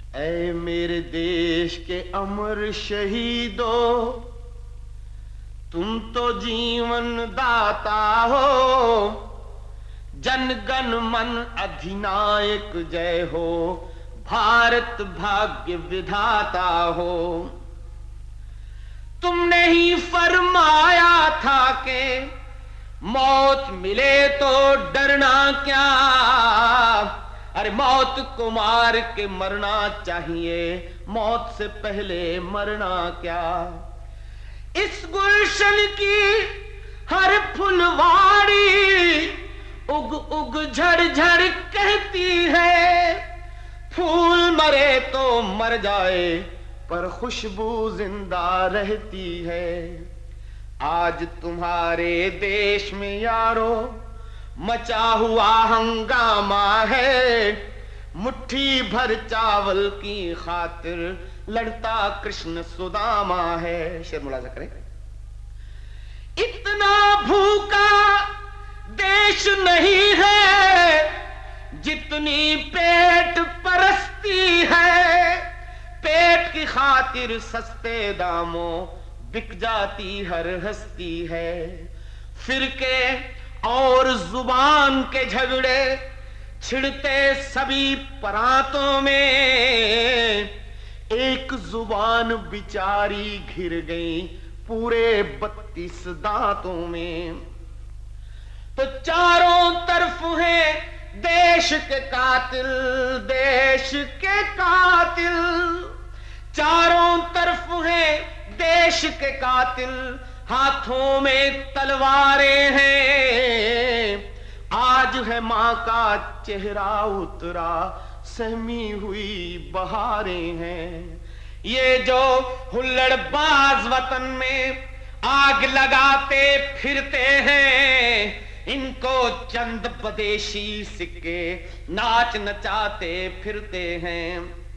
اے میرے دیش کے امر شہیدو، تم تو جیون داتا ہو، جن گن من ادھینائک جے ہو، بھارت بھاگیہ ودھاتا ہو۔ تم نے ہی فرمایا تھا کہ موت ملے تو ڈرنا کیا، ارے موت کو مار کے مرنا چاہیے، موت سے پہلے مرنا کیا۔ اس گلشن کی ہر پھلواڑی اگ اگ جھڑ جھڑ کہتی ہے، پھول مرے تو مر جائے پر خوشبو زندہ رہتی ہے۔ آج تمہارے دیش میں یارو مچا ہوا ہنگامہ ہے، مٹھی بھر چاول کی خاطر لڑتا کرشن سداما ہے۔ شعر ملاحظہ کریں۔ اتنا بھوکا دیش نہیں ہے جتنی پیٹ پرستی ہے، پیٹ کی خاطر سستے داموں بک جاتی ہر ہستی ہے۔ فرقے اور زبان کے جھگڑے چھڑتے سبھی پراتوں میں، ایک زبان بیچاری گھر گئی پورے 32 دانتوں میں۔ تو چاروں طرف ہیں دیش کے قاتل، دیش کے قاتل، چاروں طرف ہیں دیش کے قاتل، ہاتھوں میں تلواریں ہیں۔ آج ہے ماں کا چہرہ اترا، سہمی ہوئی بہاریں ہیں۔ یہ جو ہلڑ باز وطن میں آگ لگاتے پھرتے ہیں، ان کو چند بدیشی سکے ناچ نچاتے پھرتے ہیں۔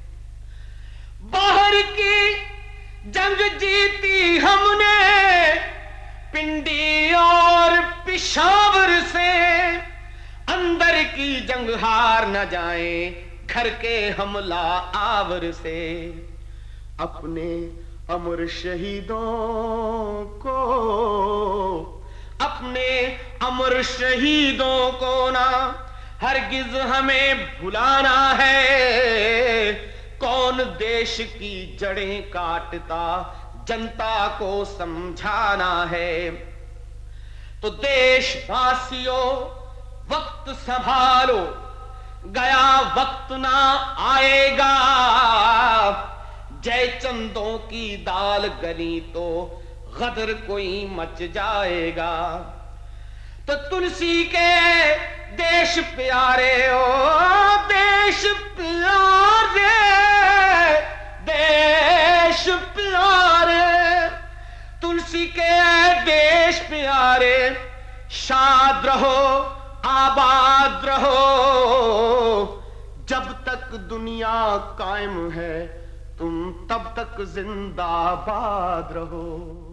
باہر کی جنگ جیتی ہم نے پنڈی اور پشاور سے، اندر کی جنگ ہار نہ جائیں گھر کے حملہ آور سے۔ اپنے امر شہیدوں کو، اپنے امر شہیدوں کو نہ ہرگز ہمیں بھلانا ہے۔ کون دیش کی جڑیں کاٹتا جنتا کو سمجھانا ہے۔ تو دیش واسیوں وقت سنبھالو، گیا وقت نہ آئے گا، جے چندوں کی دال گلی تو غدر کوئی مچ جائے گا۔ تو تلسی کے دیش پیارے او دیش پیارے، دیش پیارے، تلسی کے دیش پیارے، شاد رہو آباد رہو، جب تک دنیا قائم ہے تم تب تک زندہ باد رہو۔